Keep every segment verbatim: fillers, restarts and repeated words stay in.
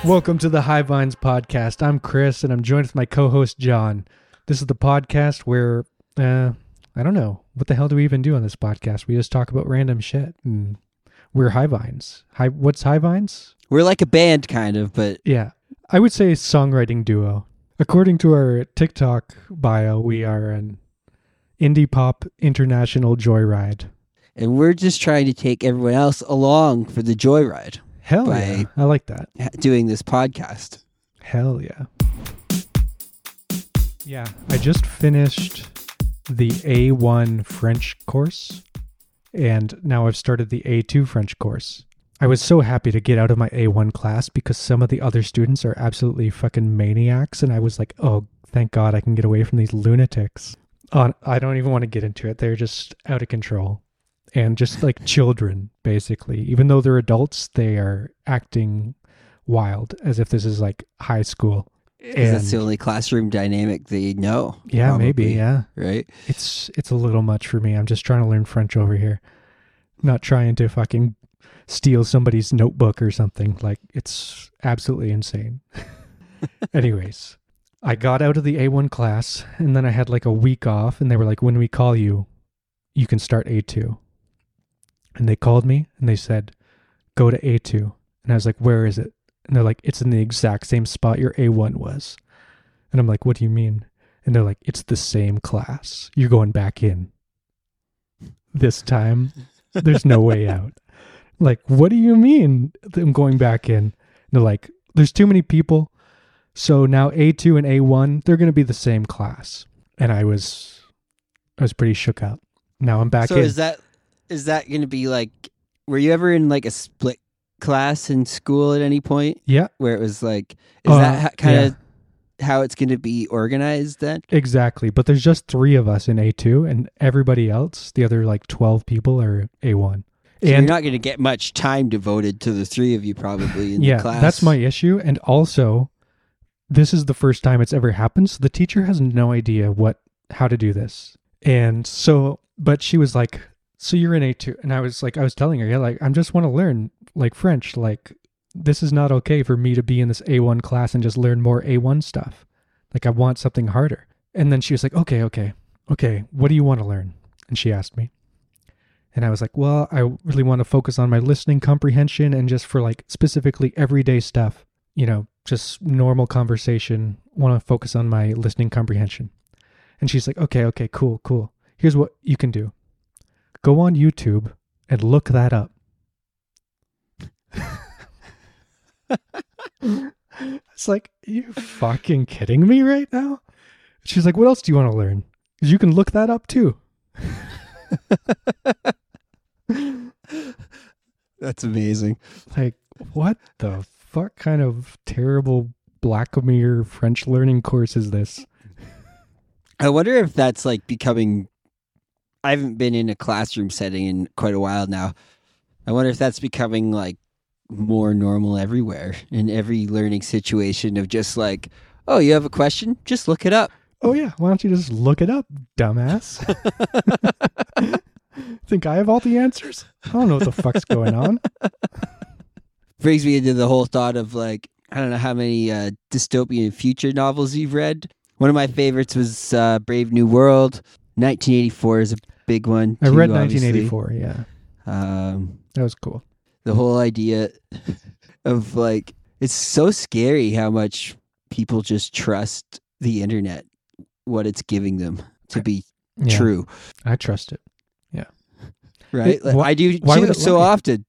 Welcome to the High Vines podcast. I'm Chris, and I'm joined with my co-host John. This is the podcast where, uh, I don't know, what the hell do we even do on this podcast? We just talk about random shit, and we're High Vines. High, what's High Vines? We're like a band, kind of, but... Yeah, I would say songwriting duo. According to our TikTok bio, we are an indie pop international joyride. And we're just trying to take everyone else along for the joyride. Hell yeah, I like that. Doing this podcast. Hell yeah. Yeah, I just finished the A one French course, and now I've started the A two French course. I was so happy to get out of my A one class because some of the other students are absolutely fucking maniacs, and I was like, oh, thank God I can get away from these lunatics. Uh, I don't even want to get into it. They're just out of control. And just like children, basically. Even though they're adults, they are acting wild as if this is like high school. And that's the only classroom dynamic they know. Yeah, probably, maybe, yeah. Right? It's it's a little much for me. I'm just trying to learn French over here. Not trying to fucking steal somebody's notebook or something. Like, it's absolutely insane. Anyways, I got out of the A one class, and then I had like a week off, and they were like, when we call you, you can start A two. And they called me and they said, go to A two. And I was like, where is it? And they're like, it's in the exact same spot your A one was. And I'm like, what do you mean? And they're like, it's the same class. You're going back in. This time, there's no way out. Like, what do you mean I'm going back in? And they're like, there's too many people. So now A two and A one, they're going to be the same class. And I was, I was pretty shook up. Now I'm back so in. So is that... Is that going to be like, were you ever in like a split class in school at any point? Yeah. Where it was like, is uh, that kind of yeah. how it's going to be organized then? Exactly. But there's just three of us in A two and everybody else, the other like twelve people are A one. So and you're not going to get much time devoted to the three of you probably in yeah, the class. Yeah, that's my issue. And also, this is the first time it's ever happened. So the teacher has no idea what, how to do this. And so, but she was like, so you're in A two. And I was like, I was telling her, yeah, like, I just want to learn like French. Like, this is not okay for me to be in this A one class and just learn more A one stuff. Like, I want something harder. And then she was like, okay, okay, okay. What do you want to learn? And she asked me. And I was like, well, I really want to focus on my listening comprehension and just for like specifically everyday stuff, you know, just normal conversation. Want to focus on my listening comprehension. And she's like, okay, okay, cool, cool. Here's what you can do. Go on YouTube and look that up. It's like, are you fucking kidding me right now? She's like, what else do you want to learn? Because you can look that up too. That's amazing. Like, what the fuck kind of terrible Black Mirror French learning course is this? I wonder if that's like becoming... I haven't been in a classroom setting in quite a while now. I wonder if that's becoming like more normal everywhere in every learning situation of just like, oh, you have a question? Just look it up. Oh yeah, why don't you just look it up, dumbass? Think I have all the answers? I don't know what the fuck's going on. Brings me into the whole thought of like, I don't know how many uh, dystopian future novels you've read. One of my favorites was uh, Brave New World. nineteen eighty-four is a big one. I too, read obviously. nineteen eighty-four, yeah. Um, that was cool. The whole idea of like, it's so scary how much people just trust the internet, what it's giving them to be yeah, true. I trust it. Yeah. Right? It, like, wh- I do too, so lie? often.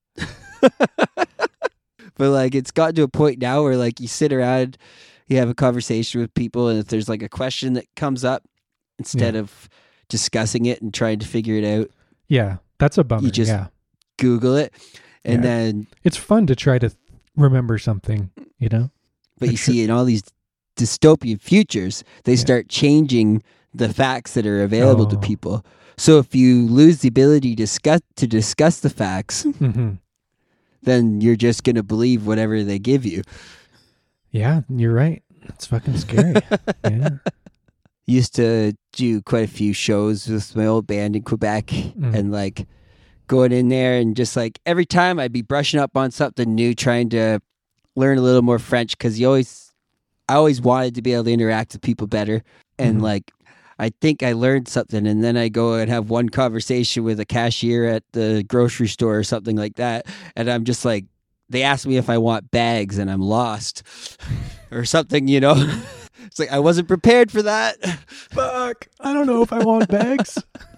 But like, it's gotten to a point now where like you sit around, you have a conversation with people, and if there's like a question that comes up, instead yeah. of discussing it and trying to figure it out, yeah, that's a bummer. You just yeah. Google it, and yeah. then it's fun to try to th- remember something, you know. But you see, in all these dystopian futures, they yeah. start changing the facts that are available oh. to people. So if you lose the ability to discuss to discuss the facts, mm-hmm. then you're just gonna believe whatever they give you. Yeah, you're right. It's fucking scary. Yeah. Used to do quite a few shows with my old band in Quebec, mm. and like going in there and just like every time I'd be brushing up on something new, trying to learn a little more French because you always, I always wanted to be able to interact with people better. And Mhm. like, I think I learned something, and then I go and have one conversation with a cashier at the grocery store or something like that. And I'm just like, they ask me if I want bags and I'm lost or something, you know? It's like, I wasn't prepared for that. Fuck. I don't know if I want bags.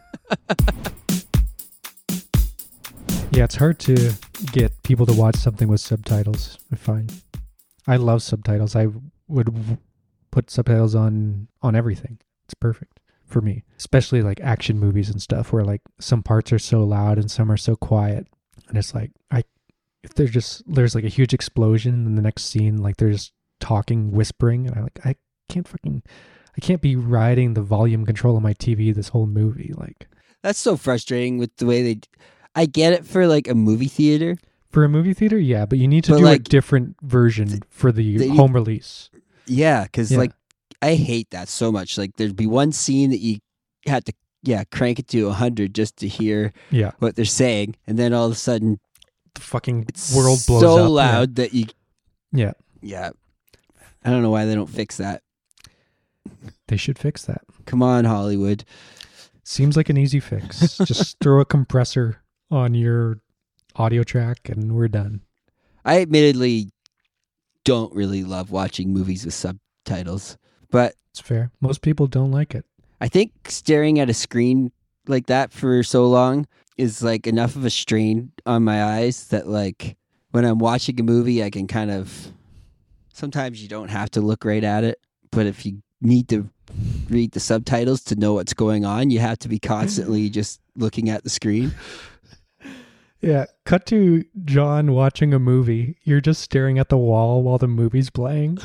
Yeah, it's hard to get people to watch something with subtitles, I find. I love subtitles. I would w- put subtitles on on everything. It's perfect for me, especially like action movies and stuff where like some parts are so loud and some are so quiet. And it's like, I if there's just, there's like a huge explosion in the next scene, like they're just talking, whispering, and I like, I can't fucking, I can't be riding the volume control on my T V this whole movie. Like, That's so frustrating with the way they. I get it for like a movie theater. for a movie theater, yeah, but you need to But, do like, a different version for the they- home release. Yeah, because Yeah. like I hate that so much. Like there'd be one scene that you had to yeah crank it to a hundred just to hear Yeah, what they're saying, and then all of a sudden the fucking it's world blows so up. Yeah. loud that you Yeah, yeah. I don't know why they don't fix that. they should fix that. Come on, Hollywood. Seems like an easy fix. Just throw a compressor on your audio track and we're done. I admittedly don't really love watching movies with subtitles, but It's fair. Most people don't like it. I think staring at a screen like that for so long is like enough of a strain on my eyes that like when I'm watching a movie, I can kind of, sometimes you don't have to look right at it, but if you need to read the subtitles to know what's going on, you have to be constantly just looking at the screen. Yeah, cut to John watching a movie. You're just staring at the wall while the movie's playing.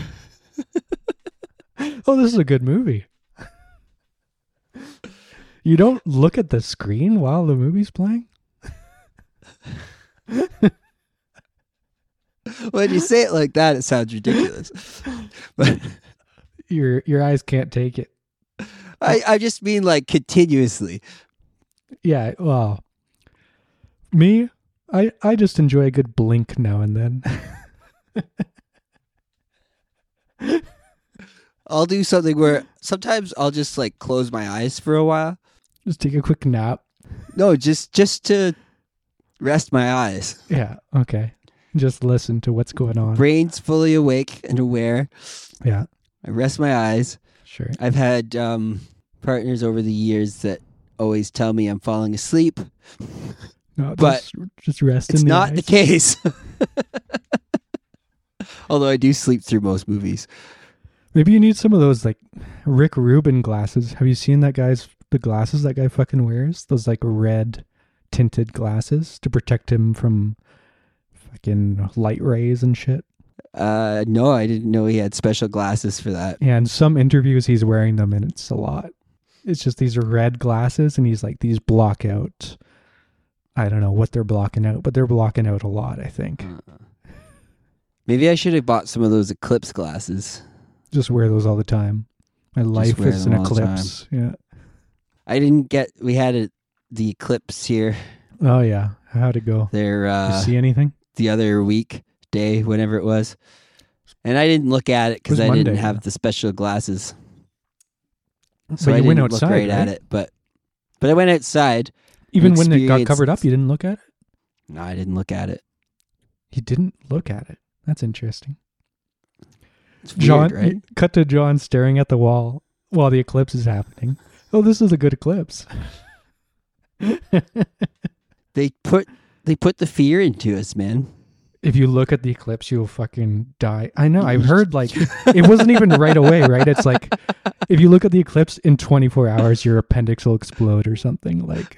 Oh, this is a good movie. You don't look at the screen while the movie's playing? When you say it like that, it sounds ridiculous. But Your your eyes can't take it. I, I just mean like continuously. Yeah, well, me, I I just enjoy a good blink now and then. I'll do something where sometimes I'll just like close my eyes for a while. Just take a quick nap. No, just just to rest my eyes. Yeah, okay. Just listen to what's going on. Brain's fully awake and aware. Yeah, I rest my eyes. sure. I've had um, partners over the years that always tell me I'm falling asleep. No, but just, just rest It's in the not eyes. the case. Although I do sleep through most movies. Maybe you need some of those like Rick Rubin glasses. Have you seen that guy's the glasses that guy fucking wears? Those like red tinted glasses to protect him from fucking light rays and shit. Uh, no, I didn't know he had special glasses for that. Yeah, in some interviews he's wearing them and it's a lot. It's just these red glasses and he's like, these block out. I don't know what they're blocking out, but they're blocking out a lot, I think. Uh, maybe I should have bought some of those Eclipse glasses. Just wear those all the time. My life wear is an them all the eclipse. Yeah. I didn't get. We had a, the Eclipse here. Oh yeah. How'd it go? There, You uh, see anything? the other week, day, whenever it was, and I didn't look at it because It was I didn't Monday, have yeah. the special glasses, so But I you didn't went look outside, right, at right? it. But but I went outside. Even when it got experienced- covered up, you didn't look at it? No, I didn't look at it. You didn't look at it. That's interesting. It's John, weird, right? cut to John staring at the wall while the eclipse is happening. Oh, this is a good eclipse. They put they put the fear into us, man. If you look at the eclipse, you'll fucking die. I know. I've heard like it wasn't even right away, right? It's like if you look at the eclipse in twenty-four hours, your appendix will explode or something. Like,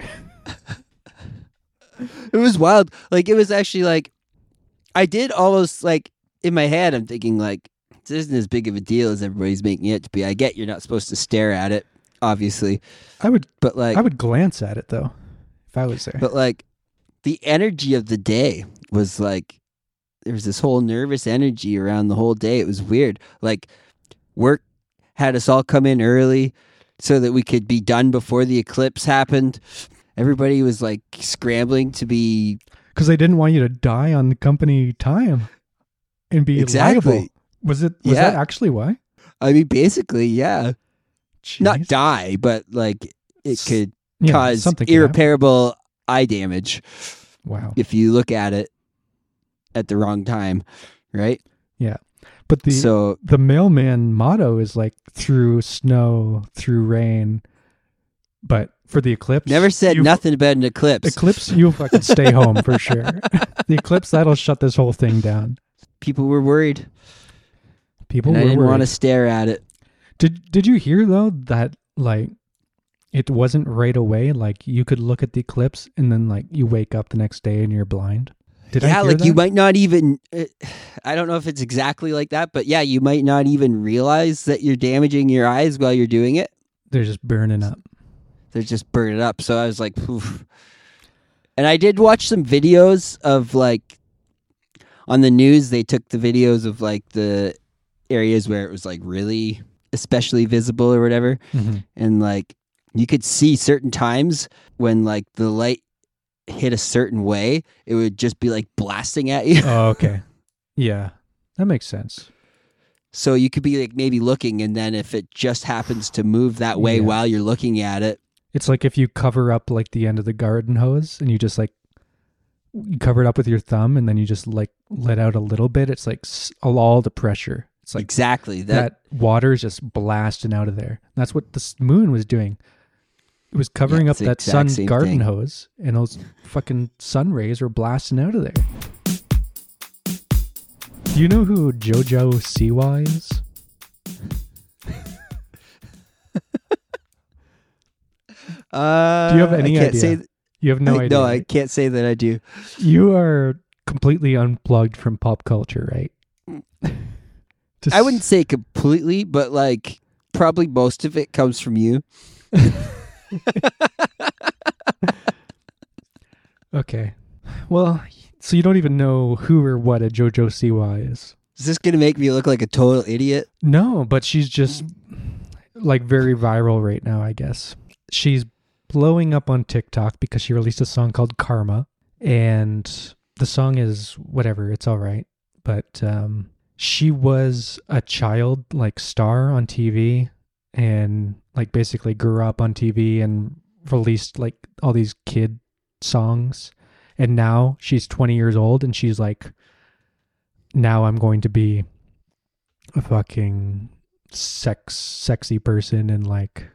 It was wild. Like it was actually like I did almost like in my head. I'm thinking like this isn't as big of a deal as everybody's making it to be. I get you're not supposed to stare at it, obviously, I would, but like I would glance at it though, if I was there. But like the energy of the day was like there was this whole nervous energy around the whole day. It was weird. Like work had us all come in early so that we could be done before the eclipse happened. Everybody was like scrambling to be Because they didn't want you to die on the company time. and be Exactly. liable. Was it? Was Yeah. that actually why? I mean, basically, yeah. Jeez. Not die, but like it S- could Yeah, cause something could happen. irreparable eye damage Wow. if you look at it at the wrong time, right? But the so the mailman motto is like through snow, through rain. But for the eclipse, never said you- nothing about an eclipse. Eclipse, you'll fucking stay home for sure. The eclipse, that'll shut this whole thing down. People were worried, People and I were didn't worried. want to stare at it. Did Did you hear though that like it wasn't right away? Like you could look at the eclipse and then like you wake up the next day and you're blind. Did I yeah, hear like that? you might not even. Uh, I don't know if it's exactly like that, but yeah, you might not even realize that you're damaging your eyes while you're doing it. They're just burning up. They're just burning up. So I was like, oof. And I did watch some videos of like on the news. They took the videos of like the areas where it was like really especially visible or whatever, Mhm. and like you could see certain times when like the light hit a certain way, it would just be like blasting at you. Oh, okay. Yeah, that makes sense. So you could be like maybe looking, and then if it just happens to move that way Yeah. while you're looking at it, It's like if you cover up like the end of the garden hose and you just like you cover it up with your thumb and then you just like let out a little bit. It's like s- all the pressure. It's like exactly that. that water is just blasting out of there. That's what the s- moon was doing. It was covering Yeah, up it's the that exact sun same garden thing. hose, and those fucking sun rays were blasting out of there. Do you know who Jojo Siwa is? Uh, Do you have any I can't idea? Say, You have no I, idea. No, I right? can't say that I do. You are completely unplugged from pop culture, right? Just- I wouldn't say completely, but like probably most of it comes from you. Okay. Well, so you don't even know who or what a Jojo Siwa is. Is this gonna make me look like a total idiot? No, but she's just like very viral right now, I guess. She's blowing up on TikTok because she released a song called Karma, and the song is whatever, it's all right. But um she was a child like star on T V and like basically grew up on T V and released like all these kid songs. And now she's twenty years old and she's like, now I'm going to be a fucking sex sexy person and like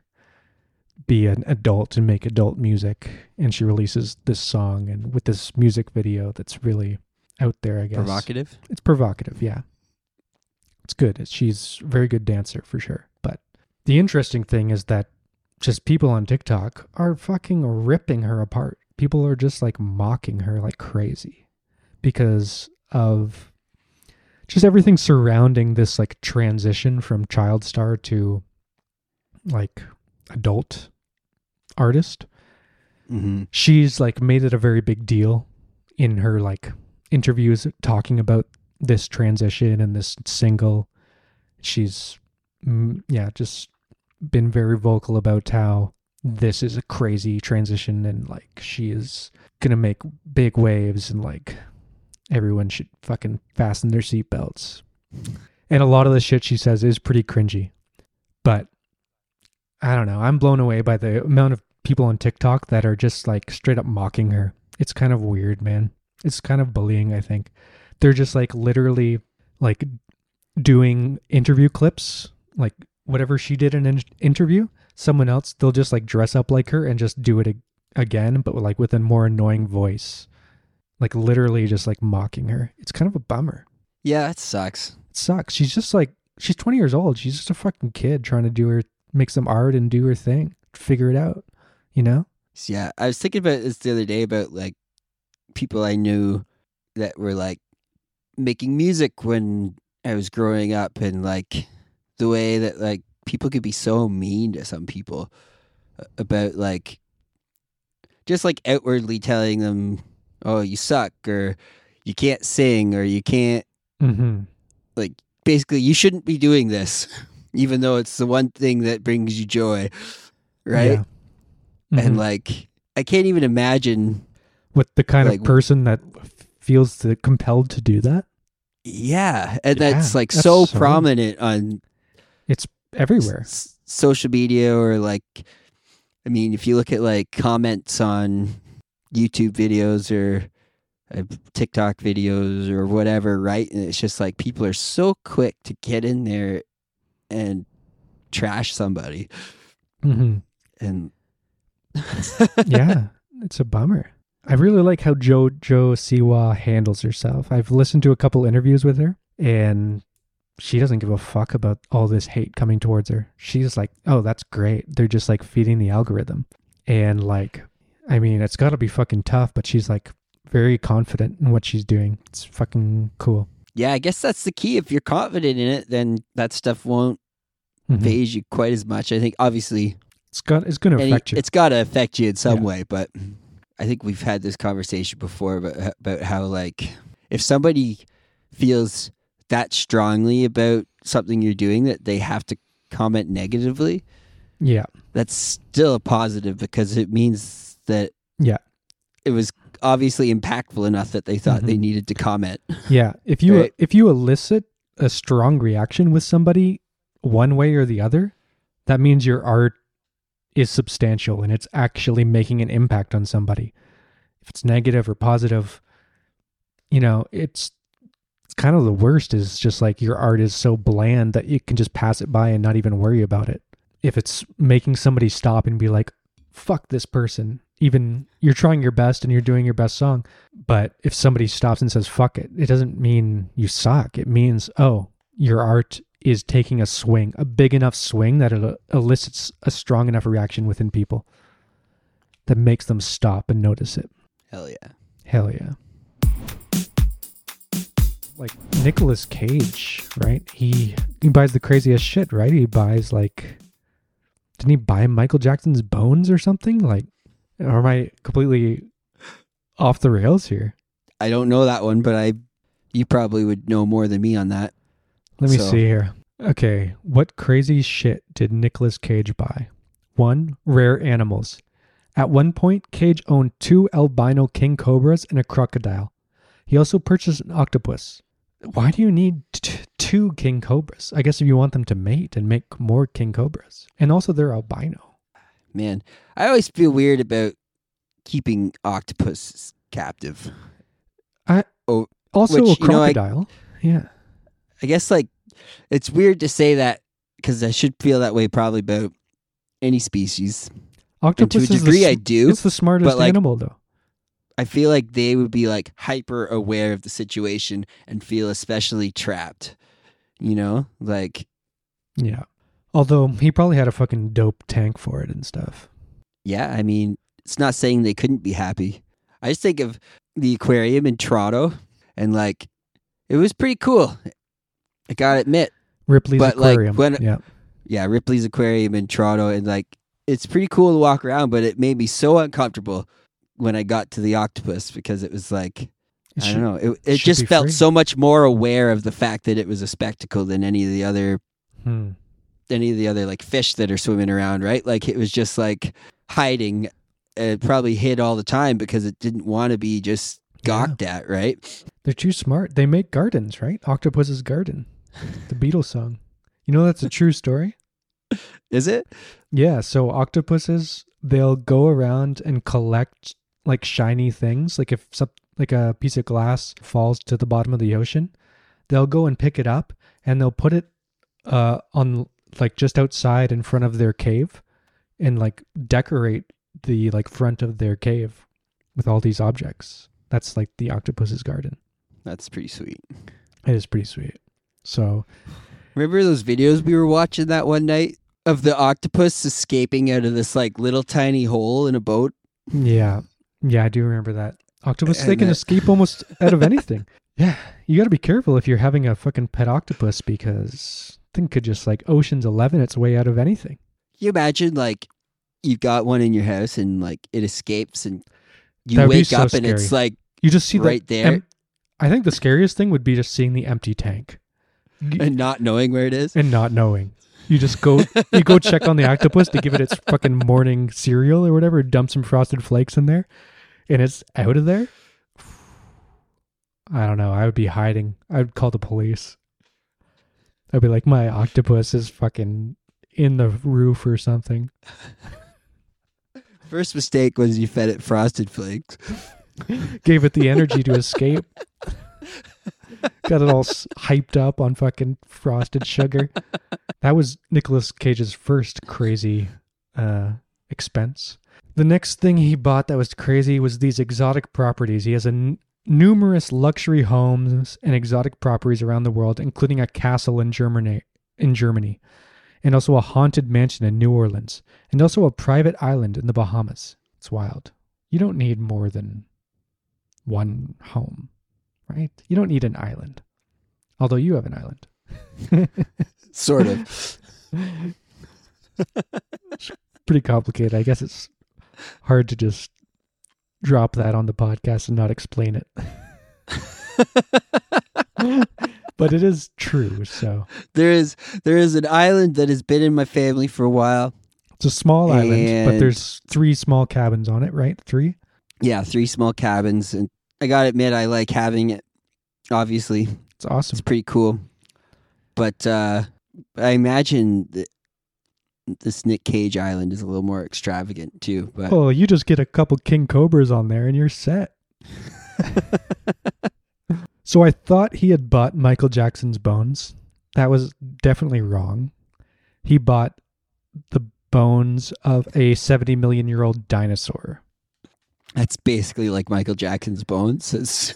be an adult and make adult music. And she releases this song and with this music video that's really out there, I guess. Provocative. It's provocative, yeah. It's good. She's a very good dancer for sure. But the interesting thing is that just people on TikTok are fucking ripping her apart. People are just like mocking her like crazy because of just everything surrounding this like transition from child star to like adult artist. Mm-hmm. She's like made it a very big deal in her like interviews talking about this transition and this single. She's mm, yeah, just been very vocal about how this is a crazy transition and like she is gonna make big waves and like everyone should fucking fasten their seatbelts. And a lot of the shit she says is pretty cringy. But I don't know. I'm blown away by the amount of people on TikTok that are just like straight up mocking her. It's kind of weird, man. It's kind of bullying, I think. They're just like literally like doing interview clips, like whatever she did in an interview, someone else, they'll just like dress up like her and just do it ag- again, but like with a more annoying voice. Like literally just like mocking her. It's kind of a bummer. Yeah, it sucks. It sucks. She's just like, she's twenty years old. She's just a fucking kid trying to do her, make some art and do her thing, figure it out, you know? So, yeah, I was thinking about this the other day about like people I knew that were like making music when I was growing up, and like the way that like people could be so mean to some people about like just like outwardly telling them, oh, you suck, or you can't sing, or you can't, Mm-hmm. like, basically you shouldn't be doing this, even though it's the one thing that brings you joy, right? Yeah. Mhm. And like I can't even imagine. With the kind like, of person that f- feels the compelled to do that. Yeah, and Yeah, that's like that's so, so- prominent on It's everywhere. s- social media, or like, I mean, if you look at like comments on YouTube videos or uh, TikTok videos or whatever, right? And it's just like people are so quick to get in there and trash somebody. hmm And Yeah, it's a bummer. I really like how JoJo Siwa handles herself. I've listened to a couple interviews with her, and she doesn't give a fuck about all this hate coming towards her. She's like, oh, that's great. They're just like feeding the algorithm. And like, I mean, it's got to be fucking tough, but she's like very confident in what she's doing. It's fucking cool. yeah, I guess that's the key. If you're confident in it, then that stuff won't Mhm. phase you quite as much. I think obviously It's got it's going to any, affect you. it's got to affect you in some Yeah. way, but I think we've had this conversation before about, about how like if somebody feels that strongly about something you're doing that they have to comment negatively, Yeah. that's still a positive because it means that Yeah. it was obviously impactful enough that they thought Mhm. they needed to comment. Yeah. If you Right. if you elicit a strong reaction with somebody one way or the other, that means your art is substantial and it's actually making an impact on somebody. If it's negative or positive, you know, it's it's kind of the worst is just like your art is so bland that you can just pass it by and not even worry about it. If it's making somebody stop and be like, fuck this person, even you're trying your best and you're doing your best song, but if somebody stops and says fuck it, it doesn't mean you suck. It means, oh, your art is taking a swing, a big enough swing that it elicits a strong enough reaction within people that makes them stop and notice it. Hell yeah. Hell yeah. Like Nicolas Cage, right? He he buys the craziest shit, right? He buys like, didn't he buy Michael Jackson's bones or something? Like, or am I completely off the rails here? I don't know that one, but I you probably would know more than me on that. Let me So- see here. Okay, what crazy shit did Nicolas Cage buy? One, rare animals. At one point, Cage owned two albino king cobras and a crocodile. He also purchased an octopus. Why do you need t- two king cobras? I guess if you want them to mate and make more king cobras. And also they're albino. Man, I always feel weird about keeping octopus captive. Also Which, a you know, I- crocodile. yeah. I guess like it's weird to say that because I should feel that way probably about any species. Octopus and to a is the degree, sm- I do. It's the smartest but, like, animal though. I feel like they would be like hyper aware of the situation and feel especially trapped. You know, like Yeah. Although he probably had a fucking dope tank for it and stuff. yeah, I mean, it's not saying they couldn't be happy. I just think of the aquarium in Toronto and like it was pretty cool. I gotta admit. Ripley's But, like, aquarium. when- yeah. Yeah, Ripley's Aquarium in Toronto, and like it's pretty cool to walk around, but it made me so uncomfortable when I got to the octopus because it was like It I should- don't know, it it should just be felt free. so much more aware of the fact that it was a spectacle than any of the other Hmm. any of the other like fish that are swimming around, right? Like it was just like hiding. It probably hid all the time because it didn't want to be just gawked at, right? They're too smart. They make gardens, right? Octopus's Garden. The Beatles song. You know that's a true story? Is it? Yeah, so octopuses, they'll go around and collect like shiny things. Like if some, like a piece of glass falls to the bottom of the ocean, they'll go and pick it up and they'll put it uh on like just outside in front of their cave and like decorate the like front of their cave with all these objects. That's like the octopus's garden. That's pretty sweet. It is pretty sweet. So Remember those videos we were watching that one night of the octopus escaping out of this like little tiny hole in a boat? yeah, yeah, I do remember that. Octopus, they And can that- escape almost out of anything. Yeah, you got to be careful if you're having a fucking pet octopus because thing could just like Ocean's Eleven its way out of anything. You imagine like you've got one in your house and like it escapes and you That would be wake so up and it's scary. like You just see right the there. em- I think the scariest thing would be just seeing the empty tank Y- and not knowing where it is. and not knowing. You just go, you go check on the octopus to give it its fucking morning cereal or whatever, dump some frosted flakes in there, and it's out of there. I don't know. I would be hiding. I would call the police. I'd be like, my octopus is fucking in the roof or something. First mistake was you fed it Frosted Flakes. Gave it the energy to escape. Got it all s- hyped up on fucking frosted sugar. That was Nicolas Cage's first crazy uh, expense. The next thing he bought that was crazy was these exotic properties. He has a n- numerous luxury homes and exotic properties around the world, including a castle in Germany, in Germany, and also a haunted mansion in New Orleans, and also a private island in the Bahamas. It's wild. You don't need more than one home, right? You don't need an island. Although you have an island. Sort of. It's pretty complicated. I guess it's hard to just drop that on the podcast and not explain it. But it is true, so. There is there is an island that has been in my family for a while. It's a small island, but And- there's three small cabins on it, right? Three? Yeah, three small cabins, and I gotta admit, I like having it. Obviously, It's awesome. it's pretty cool. But uh, I imagine that this Nick Cage island is a little more extravagant too. But Oh, you just get a couple King Cobras on there and you're set. So I thought he had bought Michael Jackson's bones. That was definitely wrong. He bought the bones of a seventy million year old dinosaur. that's basically like Michael Jackson's bones. It's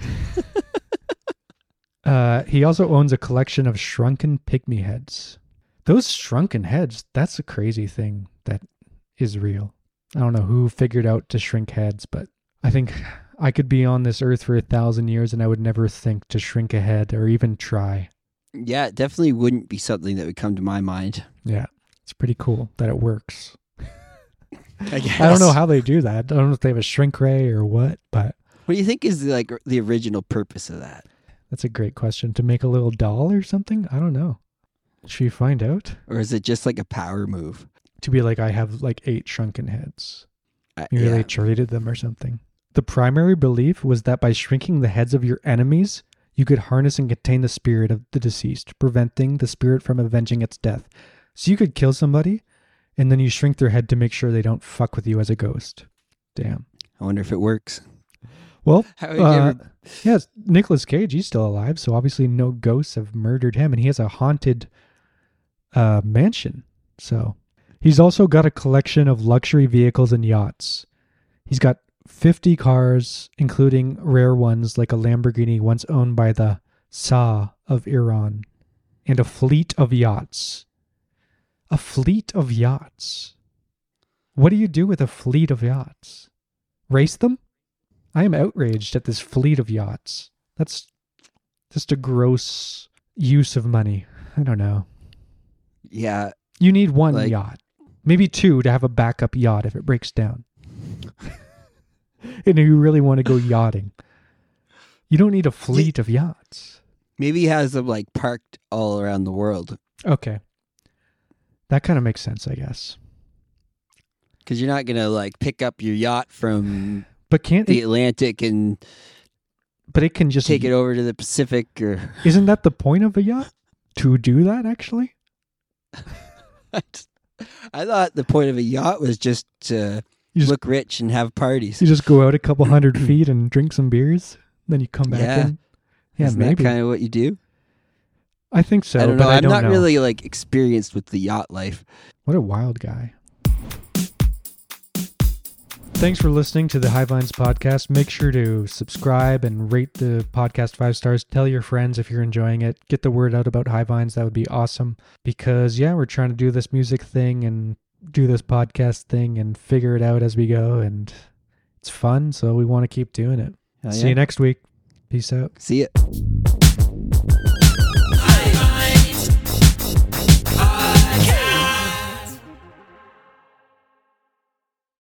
Uh, he also owns a collection of shrunken pygmy heads. Those shrunken heads, that's a crazy thing that is real. I don't know who figured out to shrink heads, but I think I could be on this earth for a thousand years and I would never think to shrink a head or even try. yeah, it definitely wouldn't be something that would come to my mind. Yeah, it's pretty cool that it works. I guess. I don't know how they do that. I don't know if they have a shrink ray or what, but What do you think is like the original purpose of that? that's a great question. To make a little doll or something? I don't know. Should we find out? Or is it just like a power move? To be like, I have like eight shrunken heads. Uh, Maybe yeah. they traded them or something. The primary belief was that by shrinking the heads of your enemies, you could harness and contain the spirit of the deceased, preventing the spirit from avenging its death. So you could kill somebody, and then you shrink their head to make sure they don't fuck with you as a ghost. Damn. I wonder if it works. Well, How have you uh, ever- yeah, Nicolas Cage, he's still alive, so obviously no ghosts have murdered him, and he has a haunted uh, mansion. So he's also got a collection of luxury vehicles and yachts. He's got fifty cars, including rare ones like a Lamborghini once owned by the Shah of Iran, and a fleet of yachts. A fleet of yachts. What do you do with a fleet of yachts? Race them? I am outraged at this fleet of yachts. That's just a gross use of money. I don't know. Yeah, You need one Like- yacht. Maybe two to have a backup yacht if it breaks down. And you really want to go yachting. You don't need a fleet of yachts. maybe he has them like parked all around the world Okay. That kind of makes sense, I guess. because you're not gonna like pick up your yacht from But can't the it, Atlantic and but it can just take it over to the Pacific. Or Isn't that the point of a yacht? To do that actually? I thought the point of a yacht was just to You just look rich and have parties. You just go out a couple hundred feet and drink some beers, then you come back Yeah. in. Yeah, Isn't maybe. that kind of what you do? I think so, I don't but know. I I'm don't not know. really like experienced with the yacht life. What a wild guy. Thanks for listening to the High Vines podcast. Make sure to subscribe and rate the podcast five stars. Tell your friends if you're enjoying it. Get the word out about High Vines. That would be awesome. Because, yeah, we're trying to do this music thing and do this podcast thing and figure it out as we go. And it's fun, so we want to keep doing it. Hell See yeah. you next week. Peace out. See ya.